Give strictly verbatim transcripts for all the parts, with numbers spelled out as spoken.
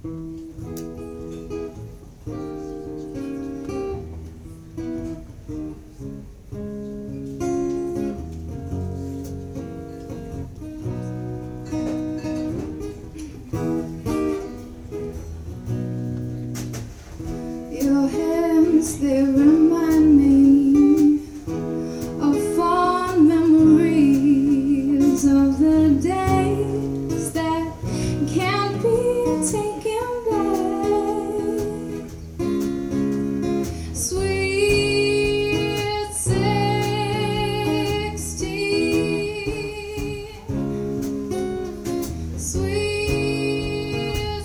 Your hands, they remind me of fond memories of the days that can't be taken back. Sweet sixteen, sweet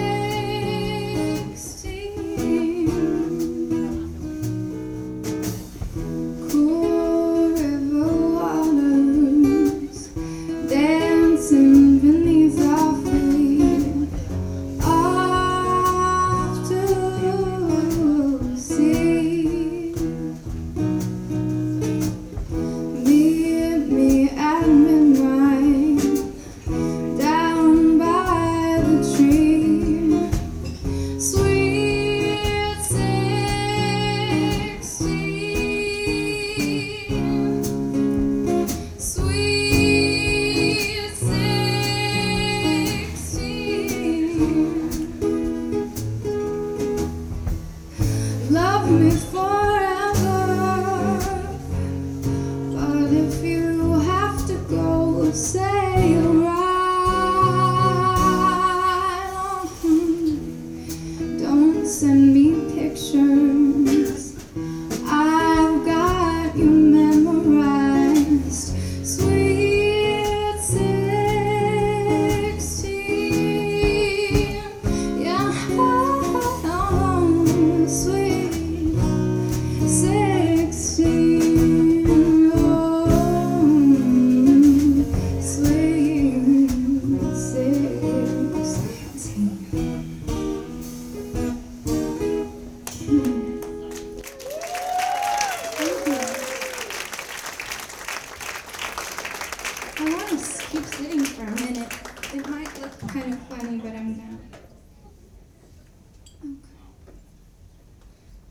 sixteen. Cool river waters dancing beneath our feet, off to sea. Meet me at midnight down by the tree. Sweet sixteen, sweet sixteen. Love me forever, but if you have to go, say you're right. Don't send me pictures, I've got you memorized. Sweet sixteen, yeah, sweet sixteen, oh, sweet sixteen. I want to keep sitting for a minute. It might look kind of funny, but I'm not.